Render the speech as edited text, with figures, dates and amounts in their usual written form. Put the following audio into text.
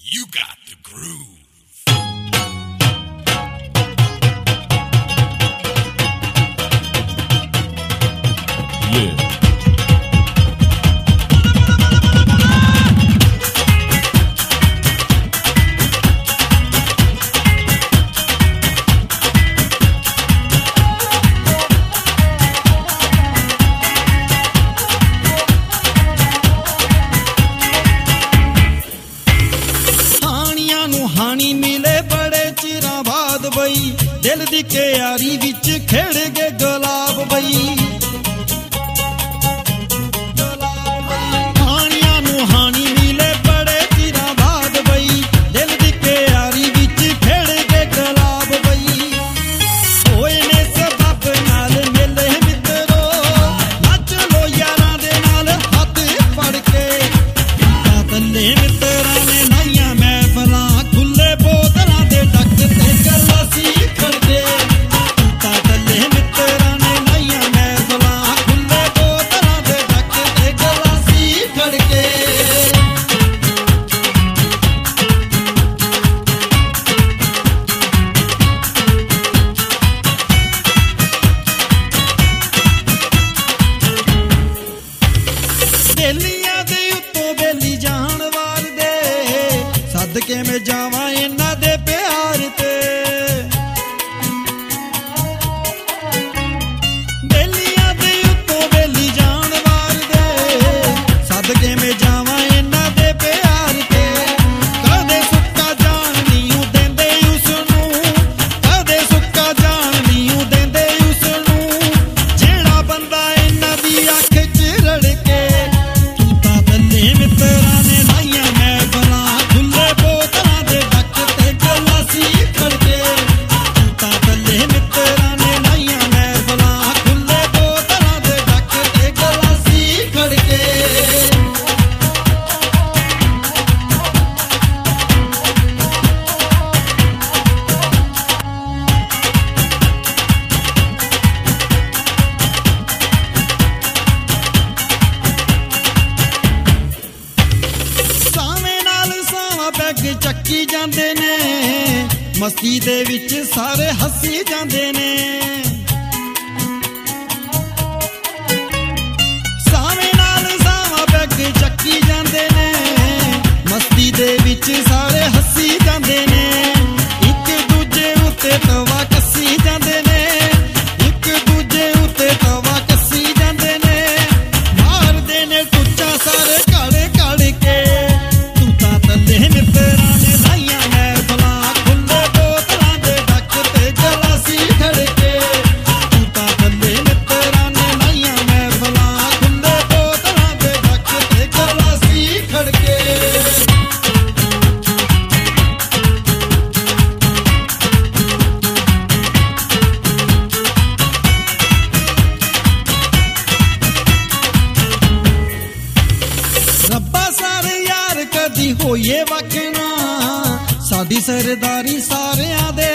You got the groove. Yeah. ਹਾਣੀ ਮਿਲੇ ਬੜੇ ਚਿਰਾਂ ਬਾਅਦ ਬਈ ਦਿਲ ਦੀ ਕਿਆਰੀ ਵਿੱਚ ਖਿੜ ਗਏ ਗੁਲਾਬ ਬਈ ਹਾਣੀਆਂ ਨੂੰ ਹਾਣੀ ਮਿਲੇ ਬੜੇ ਚਿਰਾਂ ਬਾਅਦ ਬਈ ਦਿਲ ਦੀ ਕਿਆਰੀ ਵਿੱਚ ਖਿੜ ਗਏ ਗੁਲਾਬ ਬਈ ਹੋਏ ਨੇ ਸਬੱਬ ਨਾਲ ਮਿਲੇ ਮਿੱਤਰੋ ਨੱਚ ਲੋ ਯਾਰਾਂ ਦੇ ਨਾਲ ਹੱਥ ਫੜ ਕੇ ਤੱਲੇ ਮਿੱਤਰਾਂ ਨੇ ਲਾਈਆਂ ਮਹਿਫਲਾਂ ਖੁੱਲੇ ਬੋਤਲਾਂ ਦੇ ਡੱਕ ਤੇ ਗਲਾਸੀ ਖੜਦੇ ਤਾਂ ਤੱਲੇ ਮਿੱਤਰਾਂ ਨੇ ਲਾਈਆਂ ਮਹਿਫਲਾਂ ਖੁੱਲੇ ਬੋਤਲਾਂ ਦੇ ਡੱਕ ਤੇ ਗਲਾਸੀ ਖੜਕੇ ਬੇਲੀਆਂ ਦੇ ਉੱਤੋਂ ਬੇਲੀ ਜਾਣ ਵਾਲਦੇ ਸਦਕੇ ਮੈਂ ਜਾਵਾਂ ਇਹਨਾਂ ਦੇ ਪਿਆਰ ਤੇ ਬੇਲੀਆਂ ਦੇ ਉੱਤੋਂ ਬੇਲੀ ਜਾਣ ਵਾਲਦੇ ਸਦਕੇ ਮੈਂ ਜਾਵਾਂ ਇਹਨਾਂ ਦੇ ਪਿਆਰ ਤੇ ਕਦੇ ਸੁੱਕਾ ਜਾਣ ਨਹੀਂ ਦਿੰਦੇ ਉਸ ਨੂੰ ਕਦੇ ਸੁੱਕਾ ਜਾਣ ਨਹੀਂ ਦਿੰਦੇ ਉਸ ਨੂੰ ਜਿਹੜਾ ਬੰਦਾ ਇਹਨਾਂ ਦੀ ਅੱਖ 'ਚ ਰੜਕੇ ਤੂੰ ਤਾਂ ਤੱਲੇ ਮਿੱਤਰਾਂ ਨੇ ਲਾਈਆਂ ਮਹਿਫਲਾਂ ਖੁੱਲੇ ਬੋਤਲਾਂ ਦੇ ਡੱਕ ਤੇ ਗਲਾਸੀ ਖੜਕੇ ਤੂੰ ਤਾਂ ਤੱਲੇ ਮਿੱਤਰਾਂ ਨੇ ਲਾਈਆਂ ਮਹਿਫਲਾਂ ਖੁੱਲੇ ਬੋਤਲਾਂ ਦੇ ਡੱਕ ਤੇ ਗਲਾਸੀ ਖੜਕੇ ਸਾਵੇਂ ਨਾਲ ਸਾਵਾਂ ਪੈਗ ਚੱਕੀ ਜਾਂਦੇ ਨੇ ਮਸਤੀ ਦੇ ਵਿੱਚ ਸਾਰੇ ਹੱਸੀ ਜਾਂਦੇ ਨੇ ਸਾਵੇਂ ਨਾਲ ਸਾਵਾਂ ਪੈਗ ਚੱਕੀ ਜਾਂਦੇ ਨੇ ਮਸਤੀ ਦੇ ਵਿੱਚ ਸਾਰੇ ਹੱਸੀ ਜਾਂਦੇ ਨੇ ਇੱਕ ਦੂਜੇ ਉੱਤੇ ਤਵਾ ਕੱਸੀ ਜਾਂਦੇ ਨੇ ਇੱਕ ਦੂਜੇ ਉੱਤੇ ਤਵਾ ਕੱਸੀ ਜਾਂਦੇ ਨੇ ਮਾਰਦੇ ਨੇ ਟੁੱਚਾ ਸਾਰੇ ਘੜੇ ਘੜ ਕੇ ਤੂੰ ਤਾਂ ਤੱਲੇ ਮਿੱਤਰਾਂ ਨੇ ਲਾਈਆਂ ਮਹਿਫਲਾਂ ਖੁੱਲੇ ਬੋਤਲਾਂ ਦੇ ਡੱਕ ਤੇ ਗਲਾਸੀ ਖੜਕੇ ਤੂੰ ਤਾਂ ਤੱਲੇ ਮਿੱਤਰਾਂ ਨੇ ਲਾਈਆਂ ਮਹਿਫਲਾਂ ਖੁੱਲੇ ਬੋਤਲਾਂ ਦੇ ਡੱਕ ਤੇ ਗਲਾਸੀ ਖੜਕੇ ਰੱਬਾ ਸਾਰੇ ਯਾਰ ਕਦੀ ਹੋਈਏ ਵਕਨਾ ਸਾਡੀ ਸਰਦਾਰੀ ਸਾਰਿਆਂ ਦੇ